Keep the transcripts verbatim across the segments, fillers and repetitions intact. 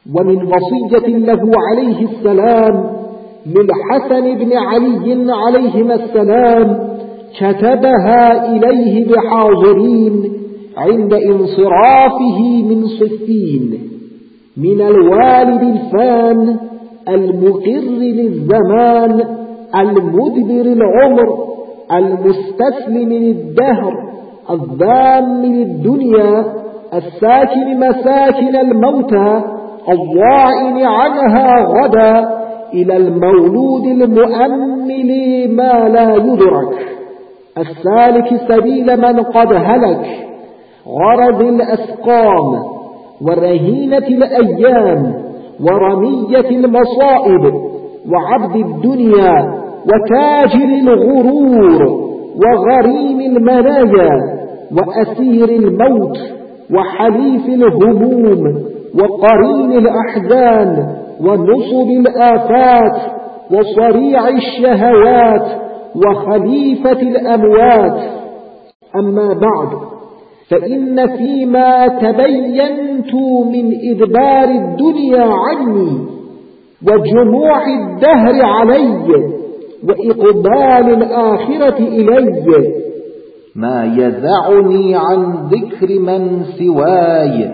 ومن وصية له عليه السلام للحسن بن علي عليهما السلام كتبها إليه بحاضرين عند انصرافه من صفين: من الوالد الفان المقر للزمان المدبر العمر المستسلم للدهر الذام للدنيا الساكن مساكن الموتى الضائن عنها غدا إلى المولود المؤمل ما لا يدرك السالك سبيل من قد هلك غرض الأسقام ورهينة الأيام ورمية المصائب وعبد الدنيا وتاجر الغرور وغريم المنايا وأسير الموت وحليف الهموم وقرين الأحزان ونصب الآفات وصريع الشهوات وخليفة الأموات. أما بعد، فإن فيما تبينت من إدبار الدنيا عني وجموع الدهر علي وإقبال الآخرة إلي ما يزعني عن ذكر من سواي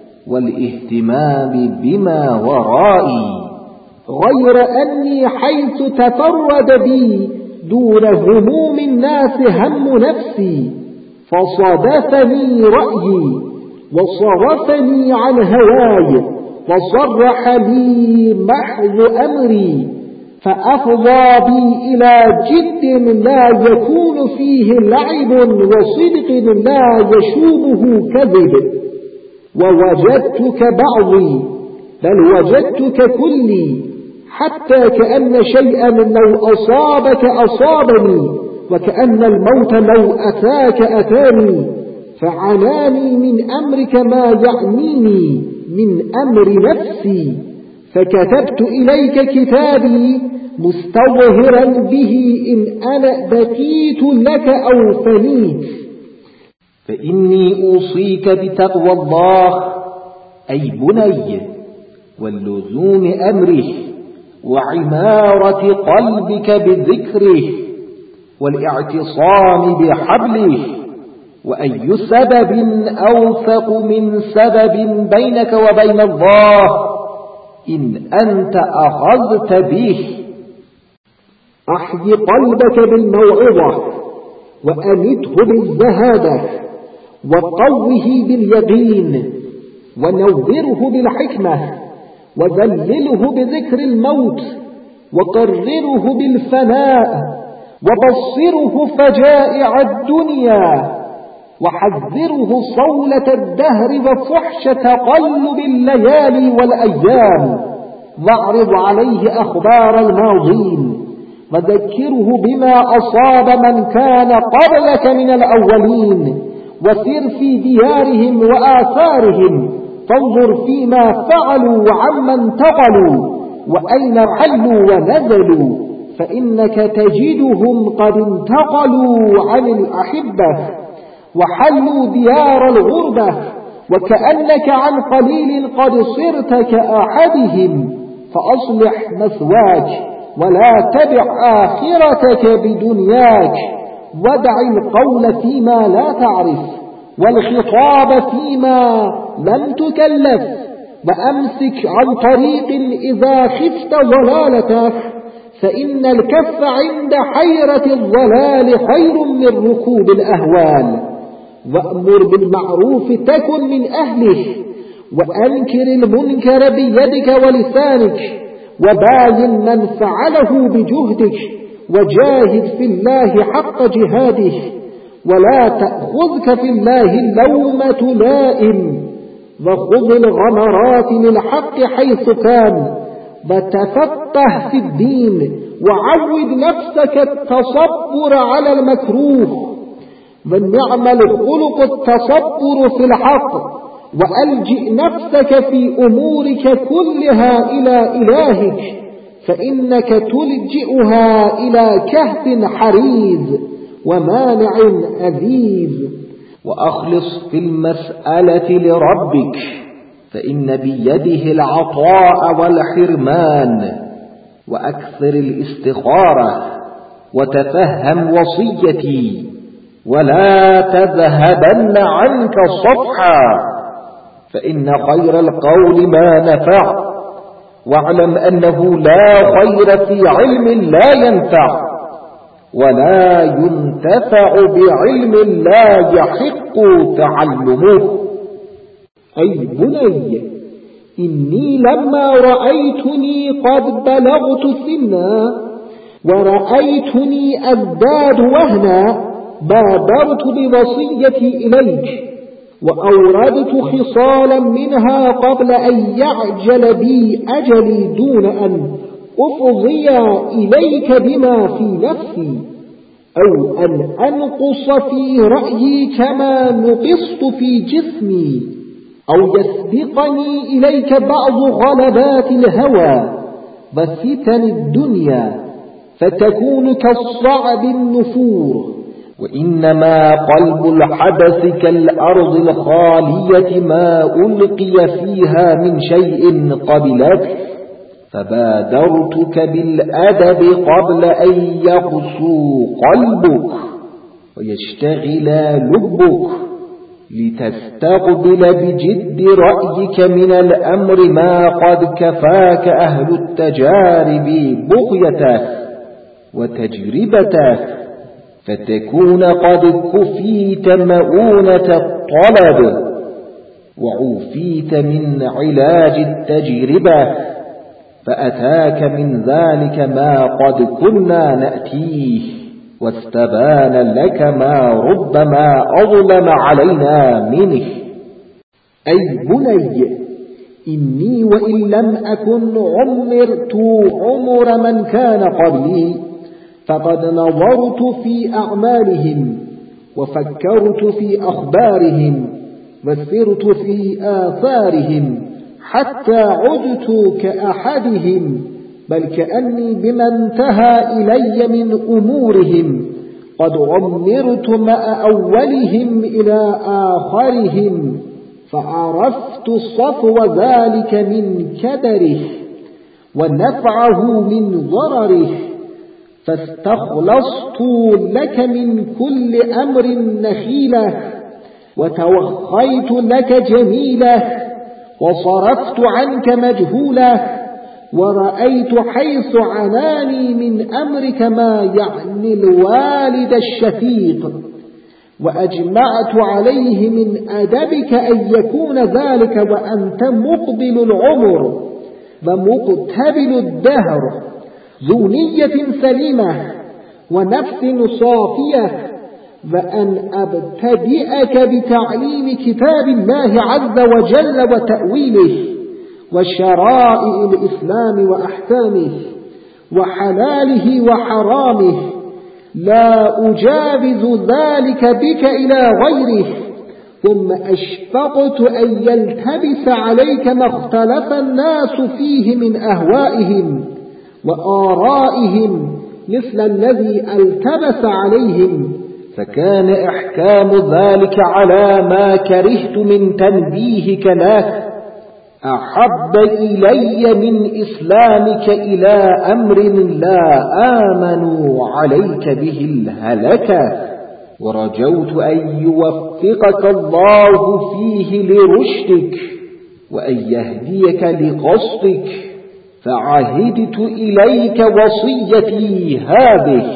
والاهتمام بما ورائي، غير أني حيث تفرد بي دون هموم الناس هم نفسي فصادفني رأيي وصرفني عن هواي وصرح لي محض أمري، فأفضى بي إلى جد لا يكون فيه لعب وصدق لا يشوبه كذب. ووجدتك بعضي بل وجدتك كلي، حتى كأن شيئا لو أصابك أصابني وكأن الموت لو أتاك أتاني، فعناني من أمرك ما يعنيني من أمر نفسي، فكتبت إليك كتابي مستظهرا به إن أنا بقيت لك أو فنيت. فإني أوصيك بتقوى الله أي بني، واللزوم أمره وعمارة قلبك بذكره والاعتصام بحبله، وأي سبب أوثق من سبب بينك وبين الله إن أنت أخذت به. أحيي قلبك بالموعظة وأمته بالزهادة وقوه باليقين ونوره بالحكمة وذلله بذكر الموت وقرره بالفناء وبصره فجائع الدنيا وحذره صولة الدهر وفحش تقلب الليالي والأيام، واعرض عليه أخبار الماضين وذكره بما أصاب من كان قبلك من الأولين، وسر في ديارهم وآثارهم فانظر فيما فعلوا وعمن انتقلوا وأين حلوا ونزلوا، فإنك تجدهم قد انتقلوا عن الأحبة وحلوا ديار الغربة، وكأنك عن قليل قد صرت كأحدهم، فأصلح مثواك ولا تبع آخرتك بدنياك، ودع القول فيما لا تعرف والخطاب فيما لم تكلف، وأمسك عن طريق إذا خفت ضلالته، فإن الكف عند حيرة الضلال خير من ركوب الأهوال. وأمر بالمعروف تكن من أهله، وأنكر المنكر بيدك ولسانك، وباين من فعله بجهدك، وجاهد في الله حق جهاده، ولا تأخذك في الله اللومة لائم، وخذ الغمرات للحق حيث كان، وتفقه في الدين، وعود نفسك التصبر على المكروه، والنعم الخلق التصبر في الحق، وألجئ نفسك في أمورك كلها إلى إلهك، فإنك تلجئها إلى كهف حريز ومانع أذيذ. وأخلص في المسألة لربك، فإن بيده العطاء والحرمان، وأكثر الاستخارة، وتفهم وصيتي، ولا تذهبن عنك صفحا، فإن خير القول ما نفع، واعلم أنه لا خير في علم لا ينفع، ولا ينتفع بعلم لا يحق تعلمه. أي بني، إني لما رأيتني قد بلغت سنا ورأيتني أزداد وهنا بادرت بوصيتي إليك، وأوردت خصالا منها قبل أن يعجل بي أجلي دون أن أفضي إليك بما في نفسي، أو أن أنقص في رأيي كما نقصت في جسمي، أو يسبقني إليك بعض غلبات الهوى وفتن الدنيا فتكون كالصعب النفور. وإنما قلب الحدث كالأرض الخالية ما ألقي فيها من شيء قبلته، فبادرتك بالأدب قبل أن يقسو قلبك ويشتغل لبك، لتستقبل بجد رأيك من الأمر ما قد كفاك أهل التجارب بغيته وتجربته، فتكون قد كفيت مؤونة الطلب وعوفيت من علاج التجربة، فأتاك من ذلك ما قد كنا نأتيه، واستبان لك ما ربما أظلم علينا منه. أي بني، إني وإن لم أكن عمرت عمر من كان قبلي، فقد نظرت في أعمالهم وفكرت في أخبارهم وسرت في آثارهم حتى عدت كأحدهم، بل كأني بما انتهى إلي من أمورهم قد عمرت مع أولهم إلى آخرهم، فعرفت صفو ذلك من كدره ونفعه من ضرره، فاستخلصت لك من كل أمر نخيلة، وتوخيت لك جميلة، وصرفت عنك مجهولة، ورأيت حيث عناني من أمرك ما يعني الوالد الشفيق، وأجمعت عليه من أدبك أن يكون ذلك وأنت مقبل العمر ومقتبل الدهر، ذو نية سليمة ونفس صافية، وأن أبتدئك بتعليم كتاب الله عز وجل وتأويله وشرائع الإسلام وأحكامه وحلاله وحرامه، لا أجاوز ذلك بك إلى غيره، ثم أشفقت أن يلتبس عليك ما اختلف الناس فيه من أهوائهم وآرائهم مثل الذي التبس عليهم، فكان إحكام ذلك على ما كرهت من تنبيهك له أحب إلي من إسلامك إلى أمر لا آمنوا عليك به الهلكة، ورجوت أن يوفقك الله فيه لرشدك وأن يهديك لقصدك، فعهدت إليك وصيتي هذه.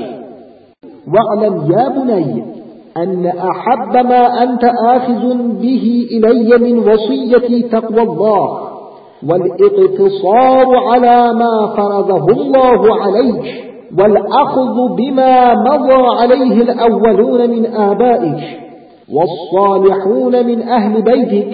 واعلم يا بني أن أحب ما أنت آخذ به إلي من وصيتي تقوى الله والاقتصار على ما فرضه الله عليك، والأخذ بما مضى عليه الأولون من آبائك والصالحون من أهل بيتك،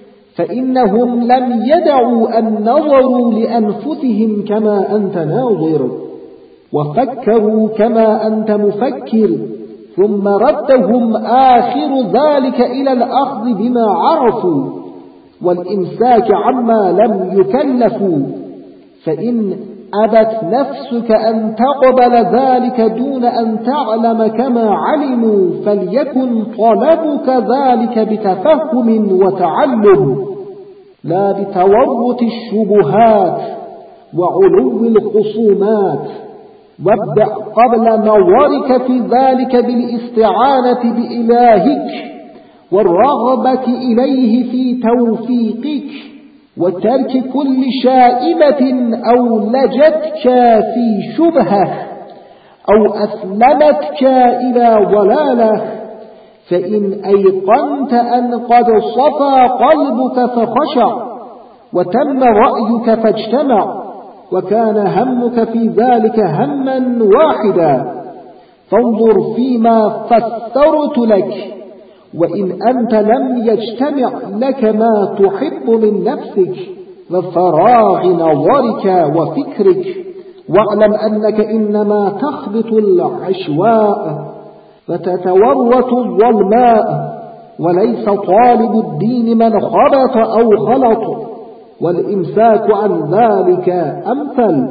فإنهم لم يدعوا أن نظروا لأنفسهم كما أنت ناظر، وفكروا كما أنت مفكر، ثم ردهم آخر ذلك إلى الأخذ بما عرفوا والإمساك عما لم يكلفوا، فإن أبت نفسك أن تقبل ذلك دون أن تعلم كما علموا، فليكن طلبك ذلك بتفهم وتعلم. لا بتورط الشبهات وعلو الخصومات. وابدأ قبل نظرك في ذلك بالاستعانة بإلهك والرغبة إليه في توفيقك، وترك كل شائبة أولجتك في شبهة أو أسلمتك إلى ضلالة. فإن أيقنت أن قد صفى قلبك فخشع، وتم رأيك فاجتمع، وكان همك في ذلك هما واحدا، فانظر فيما فسرت لك. وإن أنت لم يجتمع لك ما تحب من نفسك وفراغ نظرك وفكرك، واعلم أنك إنما تخبط العشواء وتتورط الظلماء، وليس طالب الدين من خبط أو خلط، والإمساك عن ذلك أمثل.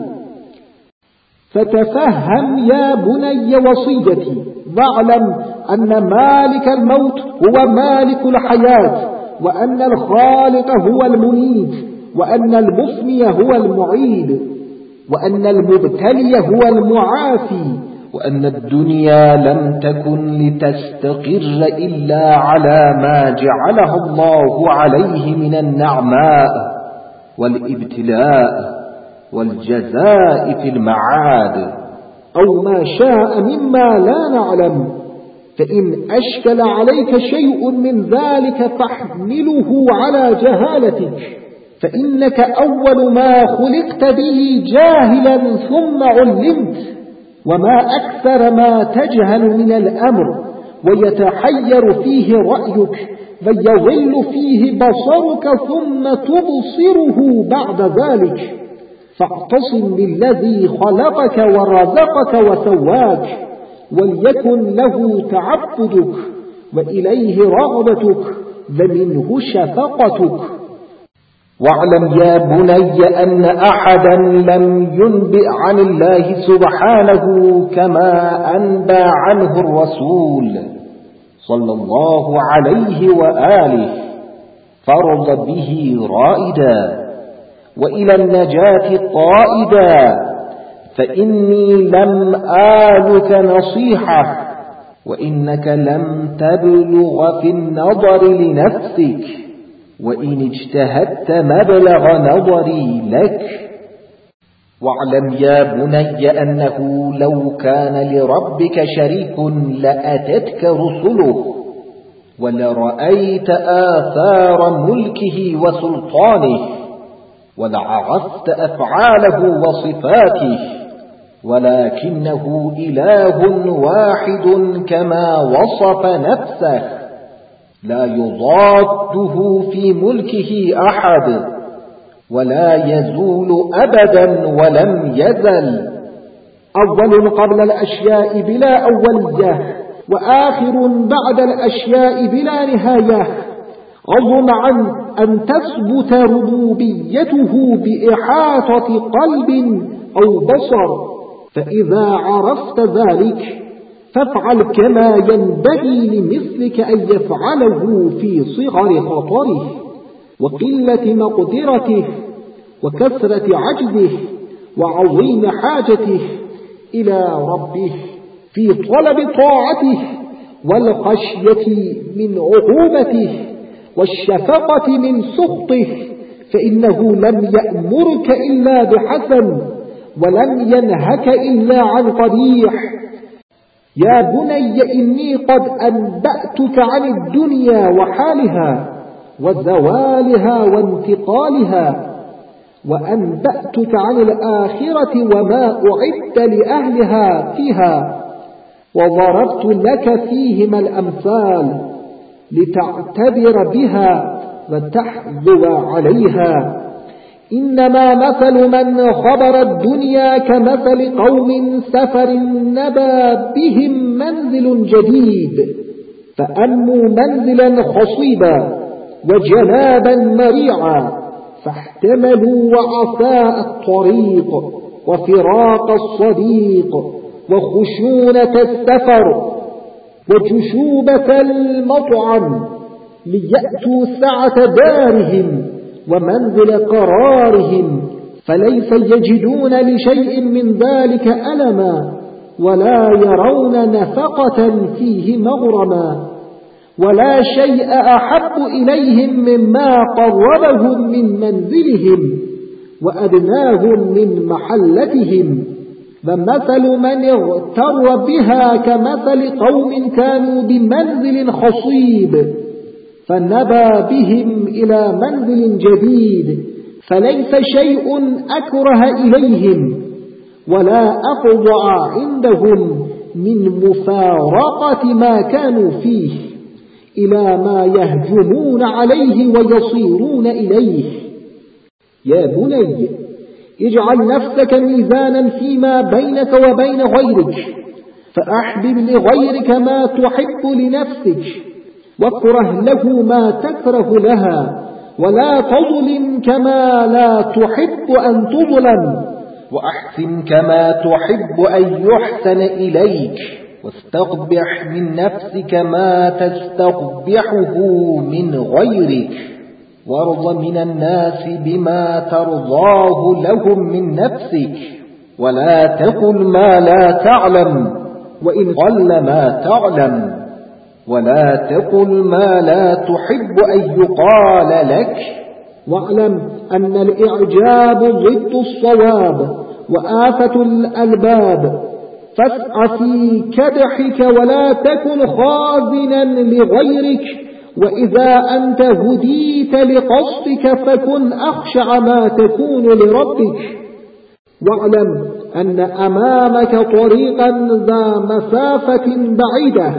فتفهم يا بني وصيتي، واعلم أن مالك الموت هو مالك الحياة، وأن الخالق هو المميت، وأن المفني هو المعيد، وأن المبتلي هو المعافي، وأن الدنيا لم تكن لتستقر إلا على ما جعله الله عليه من النعماء والابتلاء والجزاء في المعاد، أو ما شاء مما لا نعلم. فإن أشكل عليك شيء من ذلك فاحمله على جهالتك، فإنك أول ما خلقت به جاهلا ثم علمت، وما أكثر ما تجهل من الأمر ويتحير فيه رأيك ويضل فيه بصرك ثم تبصره بعد ذلك. فاعتصم بالذي خلقك ورزقك وسواك، وليكن له تعبدك وإليه رغبتك ومنه شفقتك. واعلم يا بني أن أحدا لم ينبئ عن الله سبحانه كما أنبى عنه الرسول صلى الله عليه وآله، فرض به رائدا وإلى النجاة طائدا. فإني لم آلك نصيحة، وإنك لم تبلغ في النظر لنفسك، وإن اجتهدت مبلغ نظري لك. واعلم يا بني أنه لو كان لربك شريك لأتتك رسله، ولرأيت آثار ملكه وسلطانه، ولعرفت أفعاله وصفاته، ولكنه إله واحد كما وصف نفسه، لا يضاده في ملكه أحد، ولا يزول أبدا ولم يزل. أول قبل الأشياء بلا أولية، وآخر بعد الأشياء بلا نهاية. عظم عن أن تثبت ربوبيته بإحاطة قلب أو بصر. فإذا عرفت ذلك فافعل كما ينبغي لمثلك أن يفعله في صغر خطره وقلة مقدرته وكثرة عجزه وعظيم حاجته إلى ربه، في طلب طاعته والخشية من عقوبته والشفقة من سخطه، فإنه لم يأمرك إلا بحسن، ولم ينهك إلا عن قبيح. يا بني إني قد أنبأتك عن الدنيا وحالها وزوالها وانتقالها، وأنبأتك عن الآخرة وما أعد لأهلها فيها، وضربت لك فيهما الأمثال لتعتبر بها وتحذو عليها. إنما مثل من خبر الدنيا كمثل قوم سفر نبى بهم منزل جديد، فأموا منزلا خصيبا وجنابا مريعا، فاحتملوا وعثاء الطريق وفراق الصديق وخشونة السفر وجشوبة المطعم، ليأتوا سعة دارهم ومنزل قرارهم، فليس يجدون لشيء من ذلك ألما، ولا يرون نفقة فيه مغرما، ولا شيء أحب إليهم مما قربهم من منزلهم وأدناهم من محلتهم. فمثل من اغتر بها كمثل قوم كانوا بمنزل خصيب، فنبى بهم إلى منزل جديد، فليس شيء أكره إليهم ولا أفظع عندهم من مفارقة ما كانوا فيه إلى ما يهجمون عليه ويصيرون إليه. يا بني، اجعل نفسك ميزانا فيما بينك وبين غيرك، فأحبب لغيرك ما تحب لنفسك، واكره له ما تكره لها، ولا تظلم كما لا تحب أن تظلم، وأحسن كما تحب أن يحسن إليك، واستقبح من نفسك ما تستقبحه من غيرك، وارض من الناس بما ترضاه لهم من نفسك، ولا تقل ما لا تعلم وإن قل ما تعلم، ولا تقل ما لا تحب أن يقال لك. واعلم أن الإعجاب ضد الصواب وآفة الألباب، فاسع في كدحك ولا تكن خازنا لغيرك، وإذا أنت هديت لقصدك فكن أخشع ما تكون لربك. واعلم أن أمامك طريقا ذا مسافة بعيدة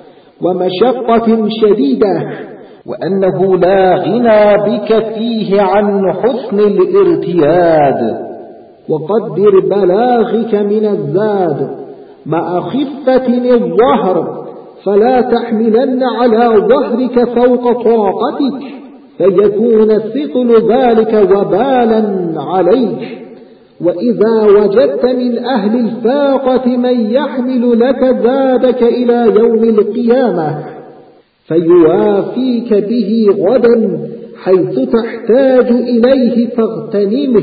ومشقة شديدة، وأنه لا غنى بك فيه عن حسن الارتياد. وقدر بلاغك من الزاد مع خفة الظهر، فلا تحملن على ظهرك فوق طاقتك، فيكون ثقل ذلك وبالا عليك. وإذا وجدت من أهل الفاقة من يحمل لك زادك إلى يوم القيامة، فيوافيك به غدا حيث تحتاج إليه، فاغتنمه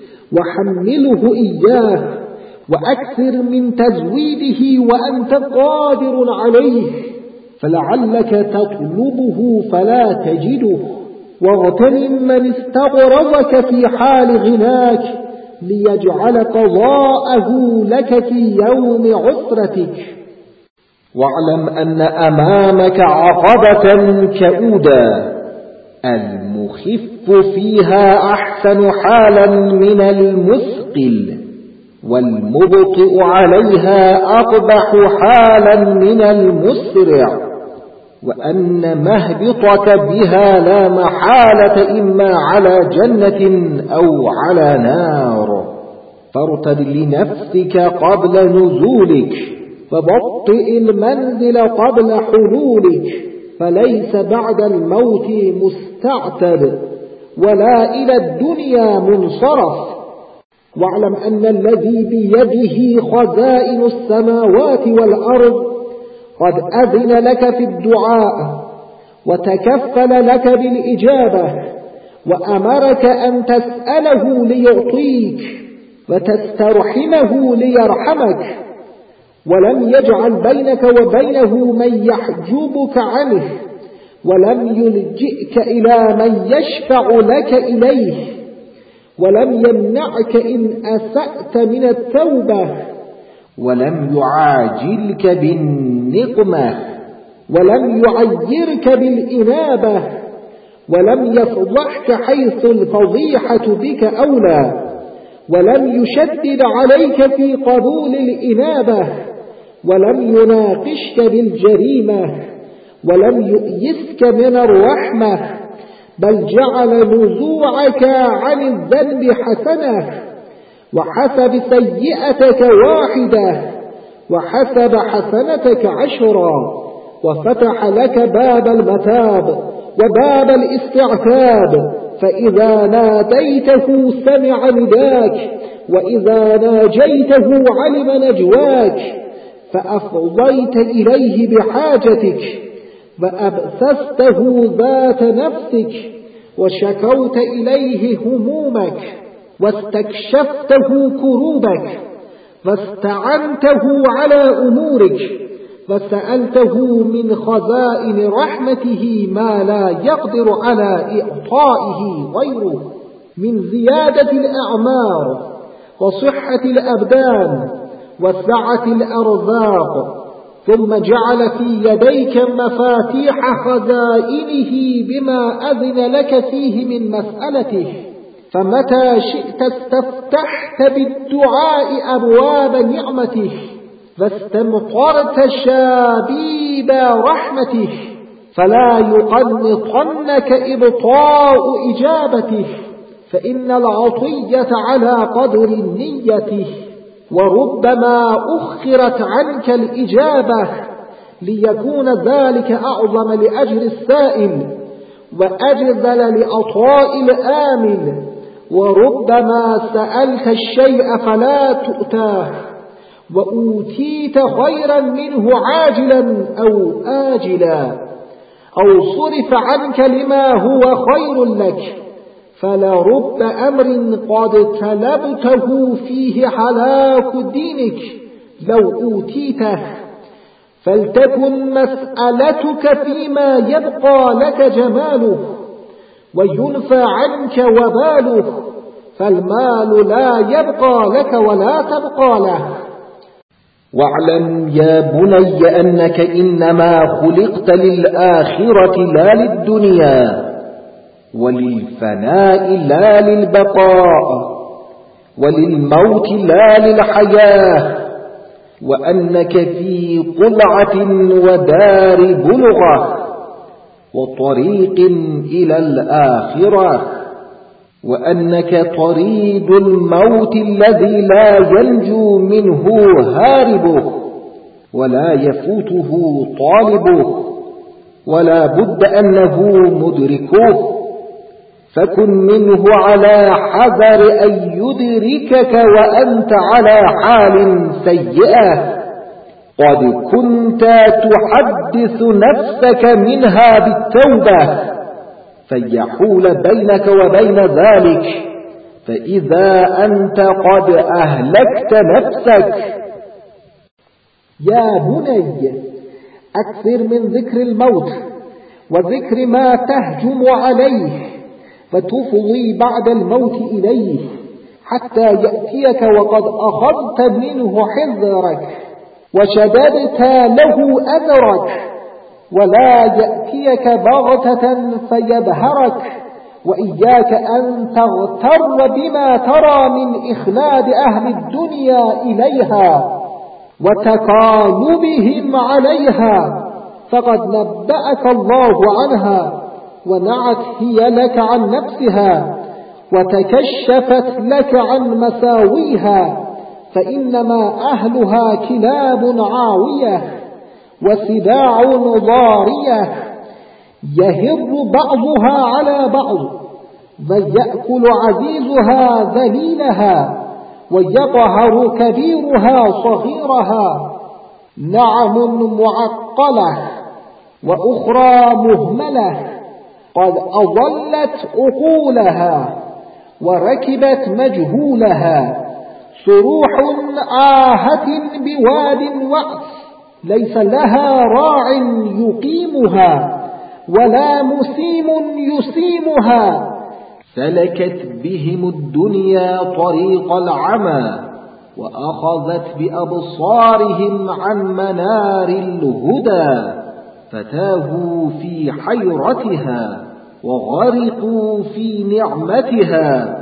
وحمله إياه، وأكثر من تزويده وأنت قادر عليه، فلعلك تطلبه فلا تجده. واغتنم من استغرضك في حال غناك، ليجعل قضاءه لك في يوم عسرتك. واعلم أن أمامك عقبة كؤودا، المخف فيها أحسن حالا من المثقل، والمبطئ عليها أقبح حالا من المسرع، وأن مهبطك بها لا محالة إما على جنة أو على نار. فارتد لنفسك قبل نزولك، فبطئ المنزل قبل حلولك، فليس بعد الموت مستعتب ولا إلى الدنيا منصرف. واعلم أن الذي بيده خزائن السماوات والأرض قد أذن لك في الدعاء، وتكفل لك بالإجابة، وأمرك أن تسأله ليعطيك، وتسترحمه ليرحمك، ولم يجعل بينك وبينه من يحجبك عنه، ولم يلجئك إلى من يشفع لك إليه، ولم يمنعك إن أسأت من التوبة، ولم يعاجلك بالنقمة، ولم يعيرك بالإنابة، ولم يفضحك حيث الفضيحة بك أولى، ولم يشدد عليك في قبول الإنابة، ولم يناقشك بالجريمة، ولم يؤيسك من الرحمة، بل جعل نزوعك عن الذنب حسنة، وحسب سيئتك واحدة، وحسب حسنتك عشرا، وفتح لك باب المتاب وباب الاستعتاب، فإذا ناديته سمع نداك، وإذا ناجيته علم نجواك، فأفضيت إليه بحاجتك، فأبسسته ذات نفسك، وشكوت إليه همومك واستكشفته كروبك واستعنته على أمورك وسألته من خزائن رحمته ما لا يقدر على إعطائه غيره من زيادة الأعمار وصحة الأبدان وسعة الأرزاق، ثم جعل في يديك مفاتيح خزائنه بما أذن لك فيه من مسألته، فمتى شئت استفتحت بالدعاء أبواب نعمته واستمطرت شابيب رحمته، فلا يقنطنك إبطاء إجابته، فإن العطية على قدر نيته، وربما أخرت عنك الإجابة ليكون ذلك أعظم لأجر السائل وأجزل لعطاء الآمل، وربما سألت الشيء فلا تؤتاه وأوتيت خيرا منه عاجلا أو آجلا، أو صرف عنك لما هو خير لك، فلرب أمر قد طلبته فيه هلاك دينك لو أوتيته، فلتكن مسألتك فيما يبقى لك جماله وينفى عنك وباله، فالمال لا يبقى لك ولا تبقى له. واعلم يا بني أنك إنما خلقت للآخرة لا للدنيا، وللفناء لا للبقاء، وللموت لا للحياة، وأنك في قلعة ودار بلغة وطريق إلى الآخرة، وأنك طريد الموت الذي لا ينجو منه هاربه ولا يفوته طالبه، ولا بد أنه مدركه، فكن منه على حذر أن يدركك وأنت على حال سيئة قد كنت تحدث نفسك منها بالتوبة، فيحول بينك وبين ذلك، فإذا أنت قد أهلكت نفسك. يا بني أكثر من ذكر الموت وذكر ما تهجم عليه فتفضي بعد الموت إليه حتى يأتيك وقد أخذت منه حذرك وشددت له أذرك، ولا يأتيك بغتة فيبهرك، وإياك أن تغتر بما ترى من إخلاد أهل الدنيا إليها وتقالبهم عليها، فقد نبأك الله عنها ونعت هي لك عن نفسها وتكشفت لك عن مساويها، فإنما أهلها كلاب عاوية وسباع ضارية يهر بعضها على بعض، ويأكل عزيزها ذليلها ويقهر كبيرها صغيرها، نعم معقلة وأخرى مهملة قد أضلت عقولها وركبت مجهولها، صروح آهة بواد وعث ليس لها راع يقيمها ولا مسيم يسيمها، سلكت بهم الدنيا طريق العمى وأخذت بأبصارهم عن منار الهدى، فتاهوا في حيرتها وغرقوا في نعمتها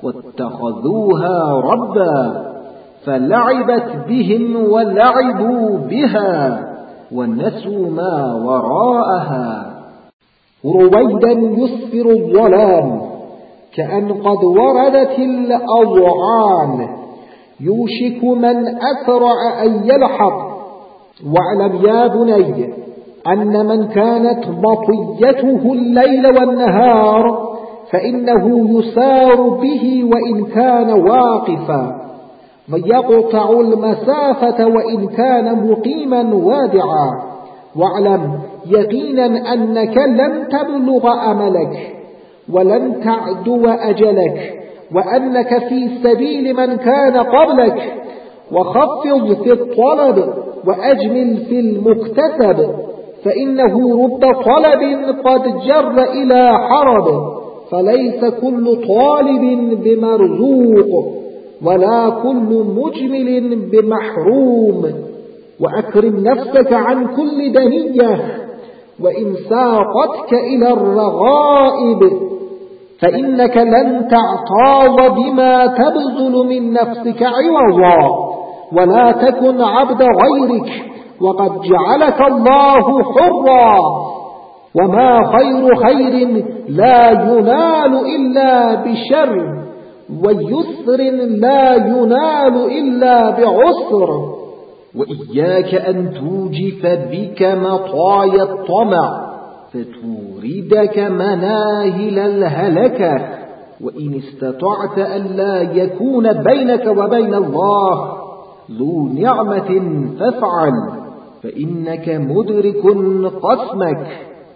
واتخذوها ربا، فلعبت بهم ولعبوا بها ونسوا ما وراءها. رويدا يسفر الظلام كأن قد وردت الأضعان، يوشك من أسرع أن يلحق. واعلم يا بني أن من كانت مطيته الليل والنهار فإنه يسار به وإن كان واقفا، ويقطع المسافة وإن كان مقيما وادعا. واعلم يقينا أنك لن تبلغ أملك ولن تعدو أجلك، وأنك في سبيل من كان قبلك، وخفض في الطلب وأجمل في المكتسب، فإنه رب طلب قد جر إلى حرب، فليس كل طالب بمرزوق، ولا كل مجمل بمحروم. وأكرم نفسك عن كل دنية، وإن ساقتك إلى الرغائب، فإنك لن تعتاض بما تبذل من نفسك عوضا، ولا تكن عبد غيرك، وقد جعلك الله حرا. وما خير خير لا ينال إلا بشر، ويسر لا ينال إلا بعسر. وإياك أن توجف بك مطايا الطمع فتوردك مناهل الهلكة، وإن استطعت ألا يكون بينك وبين الله ذو نعمة فافعل، فإنك مدرك قسمك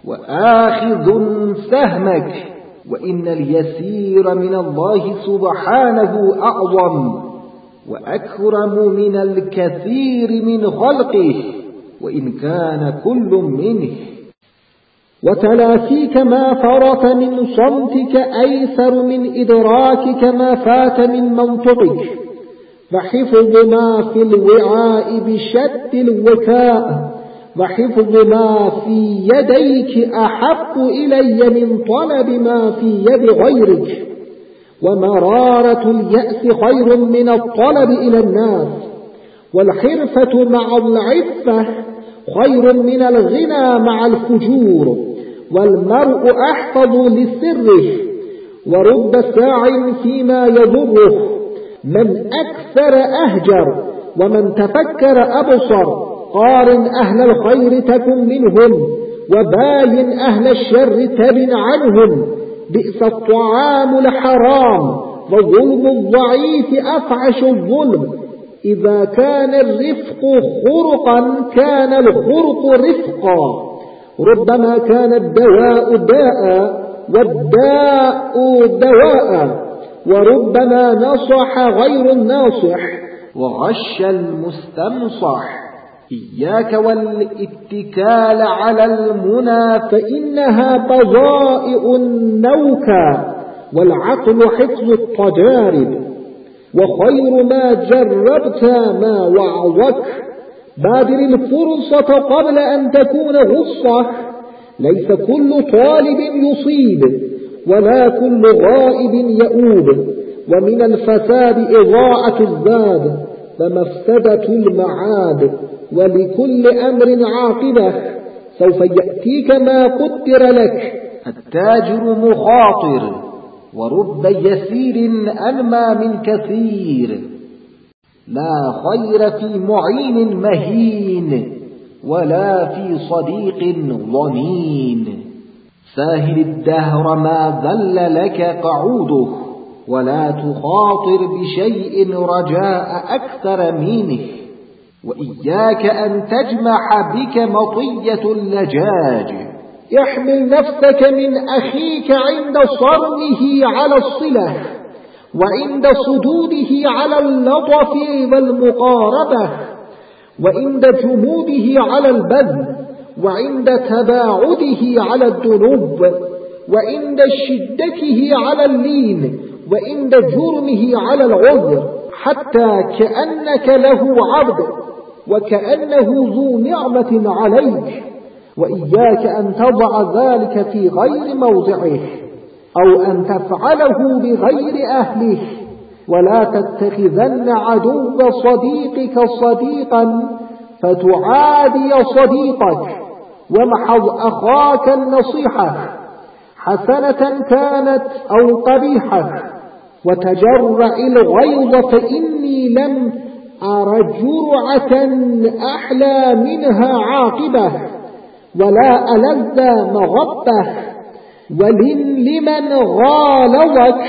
وآخذ سهمك، وإن اليسير من الله سبحانه أعظم وأكرم من الكثير من خلقه، وإن كان كل منه. وتلافيك ما فرط من صمتك أيسر من إدراكك ما فات من منطقك، وحفظ ما في الوعاء بشد الوكاء، وحفظ ما في يديك أحب إلي من طلب ما في يد غيرك. ومرارة اليأس خير من الطلب إلى الناس، والحرفة مع العفة خير من الغنى مع الفجور، والمرء أحفظ لسره، ورب ساع فيما يضره. من أكثر أهجر، ومن تفكر أبصر. قارن أهل الخير تكن منهم، وباين أهل الشر تبن عنهم. بئس الطعام الحرام، وظلم الضعيف أفعش الظلم. إذا كان الرفق خرقا كان الخرق رفقا. ربما كان الدواء داء والداء دواء، وربما نصح غير الناصح وغش المستنصح. إياك والاتكال على المنى، فإنها بضائع النوكى، والعقل حفظ التجارب. وخير ما جربت ما وعظك، بادر الفرصة قبل أن تكون غصة. ليس كل طالب يصيب، ولا كل غائب يؤوب. ومن الفساد إضاعة الزاد، ومفسدة المعاد. ولكل أمر عاقبة، سوف يأتيك ما قدر لك. التاجر مخاطر، ورب يسير أنمى من كثير. لا خير في معين مهين، ولا في صديق ضنين. ساهل الدهر ما ذل لك قعوده، ولا تخاطر بشيء رجاء أكثر منه. وإياك أن تجمح بك مطية اللجاج. احمل نفسك من أخيك عند صرمه على الصلة، وعند صدوده على اللطف والمقاربة، وعند جموده على البذل، وعند تباعده على الذنوب، وعند شدته على اللين، وعند جرمه على العذر، حتى كأنك له عبد، وكأنه ذو نعمة عليك. وإياك أن تضع ذلك في غير موضعه، أو أن تفعله بغير أهله. ولا تتخذن عدو صديقك صديقا فتعادي صديقك. وامحض أخاك النصيحة، حسنة كانت أو قبيحة، وتجرع الغيظ، فإني لم أر جرعة أحلى منها عاقبة، ولا ألذ مغبة. ولن لمن غالظك،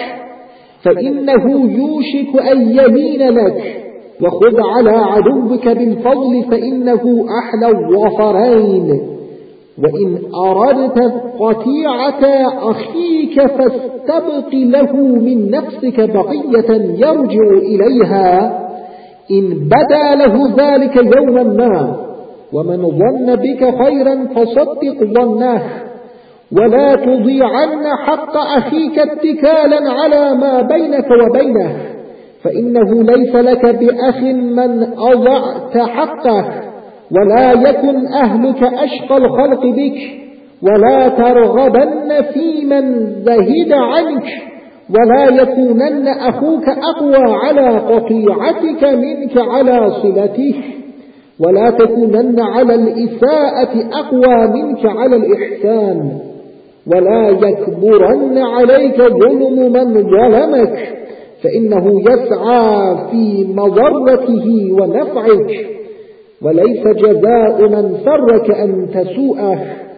فإنه يوشك أن يلين لك. وخذ على عدوك بالفضل، فإنه أحلى الظفرين. وإن أردت قطيعة أخيك فاستبق له من نفسك بقية يرجع إليها إن بدا له ذلك يوما ما، ومن ظن بك خيرا فصدق ظنه، ولا تضيعن حق أخيك اتكالا على ما بينك وبينه، فإنه ليس لك بأخ من أضعت حقه، ولا يكن أهلك أشقى الخلق بك، ولا ترغبن في من زهد عنك، ولا يكونن أخوك أقوى على قطيعتك منك على صلته، ولا تكونن على الإساءة أقوى منك على الإحسان، ولا يكبرن عليك ظلم من ظلمك، فإنه يسعى في مضرته ونفعك، وليس جزاء من سرك أن تسوءه.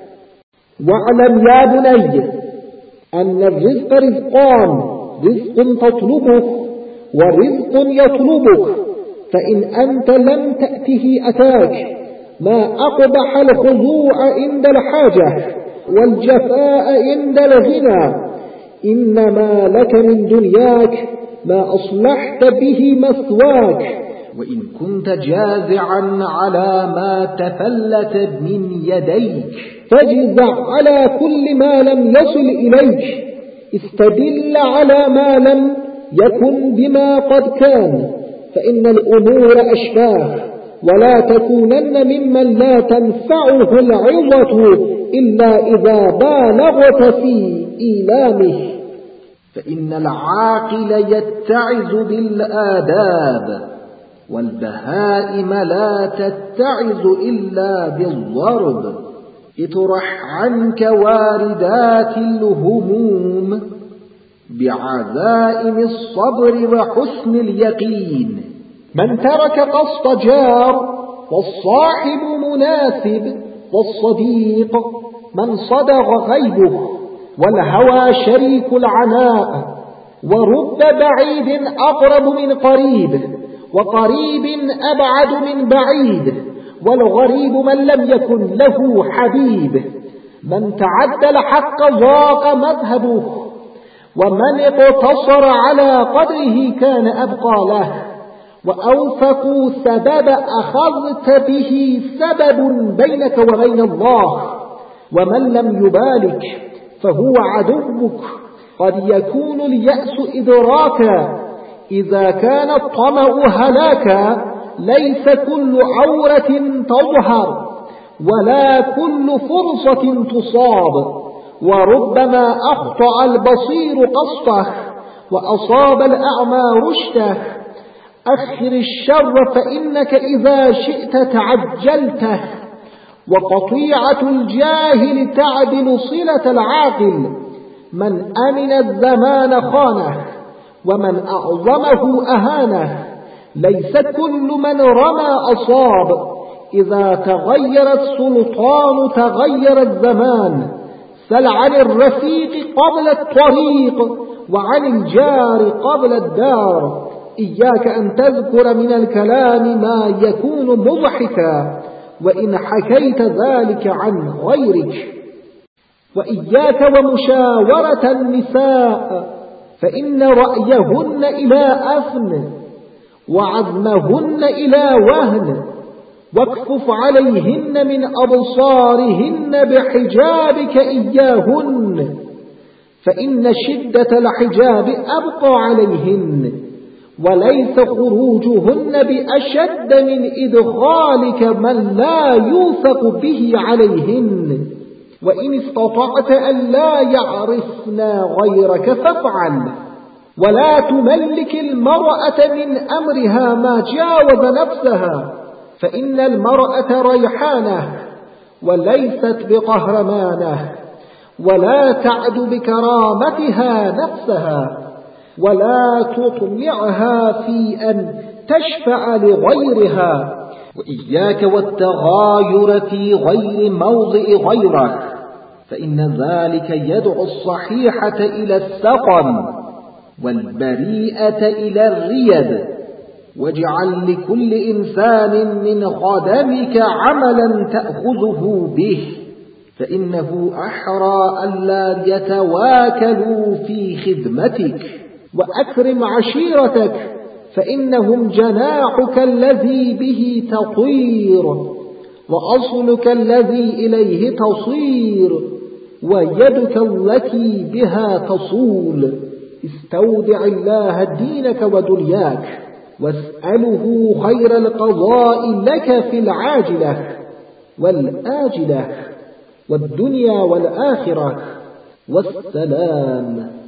واعلم يا بني أن الرزق رزقان، رزق تطلبه ورزق يطلبك، فإن أنت لم تأته أتاك، ما أقبح الخضوع عند الحاجة والجفاء عند الغنى، إنما لك من دنياك ما أصلحت به مثواك. وإن كنت جازعا على ما تفلت من يديك فاجزع على كل ما لم يصل إليك، استدل على ما لم يكن بما قد كان، فإن الأمور أشباه، ولا تكونن ممن لا تنفعه العظة إلا إذا بالغت في إيلامه. فإن العاقل يتعظ بالآداب، والبهائم لا تتعظ إلا بالضرب. اطرح عنك واردات الهموم بعزائم الصبر وحسن اليقين. من ترك قصد جار، والصاحب مناسب، والصديق من صدغ غيبه، والهوى شريك العناء، ورب بعيد أقرب من قريب، وقريب أبعد من بعيد، والغريب من لم يكن له حبيب. من تعدى الحق ضاق مذهبه، ومن اقتصر على قدره كان أبقى له، وأوثق سبب أخذت به سبب بينك وبين الله. ومن لم يبالك فهو عدوك. قد يكون اليأس إدراكا إذا كان الطمع هلاكا. ليس كل عورة تظهر، ولا كل فرصة تصاب، وربما أخطأ البصير قصده، وأصاب الأعمى رشده. أخر الشر فإنك إذا شئت تعجلته، وقطيعة الجاهل تعدل صلة العاقل. من أمن الزمان خانه، ومن أعظمه أهانه. ليس كل من رمى أصاب، إذا تغير السلطان تغير الزمان. سل عن الرفيق قبل الطريق، وعن الجار قبل الدار. إياك أن تذكر من الكلام ما يكون مضحكا، وإن حكيت ذلك عن غيرك. وإياك ومشاورة النساء، فإن رأيهن إلى أفن، وعزمهن إلى وهن. واكفف عليهن من أبصارهن بحجابك إياهن، فإن شدة الحجاب أبقى عليهن، وليس خروجهن بأشد من إدخالك من لا يوثق به عليهن. وإن استطعت أن لا يعرفن غيرك فافعل، ولا تملك المرأة من أمرها ما جاوز نفسها، فإن المرأة ريحانة وليست بقهرمانة، ولا تعد بكرامتها نفسها، ولا تطمعها في أن تشفع لغيرها. وإياك والتغاير في غير موضع غيرك، فإن ذلك يدعو الصحيحة إلى السقم، والبريئة إلى الريب. واجعل لكل إنسان من خدمك عملا تأخذه به، فإنه أحرى ألا يتواكلوا في خدمتك. وأكرم عشيرتك فإنهم جناحك الذي به تطير، وأصلك الذي إليه تصير، ويدك التي بها تصول. استودع الله دينك ودنياك، واسأله خير القضاء لك في العاجلة والآجلة والدنيا والآخرة. والسلام.